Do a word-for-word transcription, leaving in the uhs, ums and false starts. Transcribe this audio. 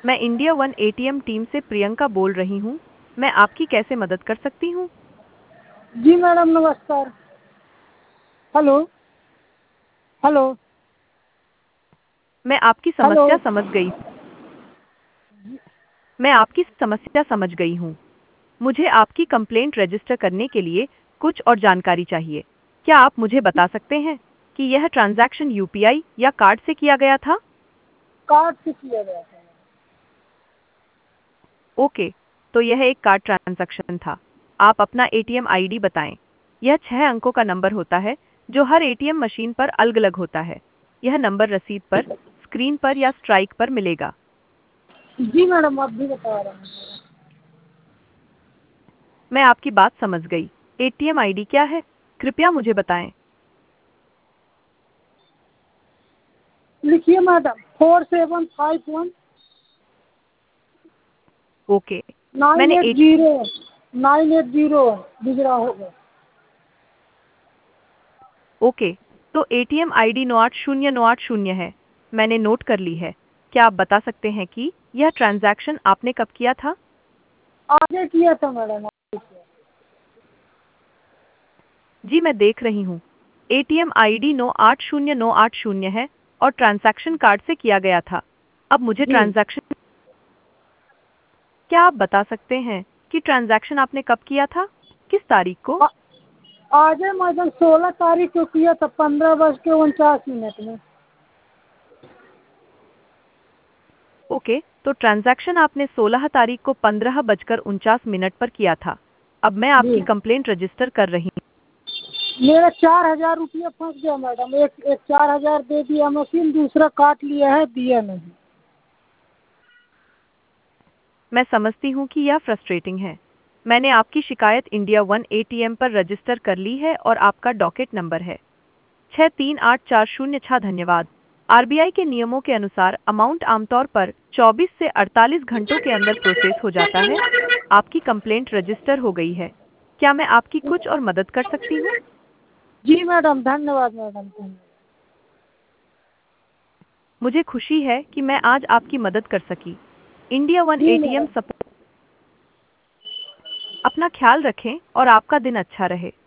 मैं India one ATM team से प्रियंका बोल रही हूँ। मैं आपकी कैसे मदद कर सकती हूँ? जी मैडम नमस्कार। हेलो हेलो मैं आपकी हेलो। समस्या समझ गई मैं आपकी समस्या समझ गई हूँ। मुझे आपकी कंप्लेंट रजिस्टर करने के लिए कुछ और जानकारी चाहिए। क्या आप मुझे बता सकते हैं कि यह ट्रांजैक्शन यूपीआई या कार्ड से किया गया था? कार्ड से किया गया था। ओके, तो यह एक कार्ड ट्रांजैक्शन था। आप अपना एटीएम आईडी बताएं। यह छह अंकों का नंबर होता है जो हर एटीएम मशीन पर अलग-अलग होता है। यह नंबर रसीद पर, स्क्रीन पर या स्ट्राइक पर मिलेगा। जी मैडम आप भी बता रहे हैं। मैं आपकी बात समझ गई। एटीएम आईडी क्या है? कृपया मुझे बताएं। लिखिए madam four seven five one okay, nine मैंने eight eight zero nine eight zero गुजरा होगा। ओके, तो एटीएम आईडी नौ आठ शून्य नौ आठ शून्य है। मैंने नोट कर ली है। क्या आप बता सकते हैं कि यह ट्रांजैक्शन आपने कब किया था? आगे किया था मैडम आगे किया। जी मैं देख रही हूँ। एटीएम आईडी नौ आठ शून्य नौ आठ शून्य है और ट्रांजैक्शन कार्ड से किया गया था। अब मुझे जी ट्रांजैक्शन क्या आप बता सकते हैं कि ट्रांजैक्शन आपने कब किया था? किस तारीख को? आ- आगे मैडम सोलह तारीख को किया था पंद्रह बज के उनचास मिनट में। ओके, तो ट्रांजैक्शन आपने सोलह तारीख को पंद्रह बजकर उनचास मिनट पर किया था। अब मैं जी आपकी कंप्लेंट रजिस्टर कर रही हूँ। मेरा चार हजार रुपया फंस गया मैडम। एक एक चार हजार दे दिया मशीन, दूसरा काट लिया है, दिया नहीं। मैं समझती हूँ कि यह फ्रस्ट्रेटिंग है। मैंने आपकी शिकायत इंडिया वन एटीएम पर रजिस्टर कर ली है और आपका डॉकेट नंबर है छः तीन आठ चार शून्य छः। धन्यवाद। आरबीआई के नियमों के अनुसार अमाउंट आमतौर पर चौबीस से अड़तालीस घंटों के अंदर प्रोसेस हो जाता है। आपकी कंप्लेंट रजिस्टर हो गई है। क्या मैं आपकी कुछ और मदद कर सकती हूँ? जी मैडम धन्यवाद मैडम धन्यवाद। मुझे खुशी है कि मैं आज आपकी मदद कर सकी। India one ji ATM madam. Support. अपना ख्याल रखें और आपका दिन अच्छा रहे।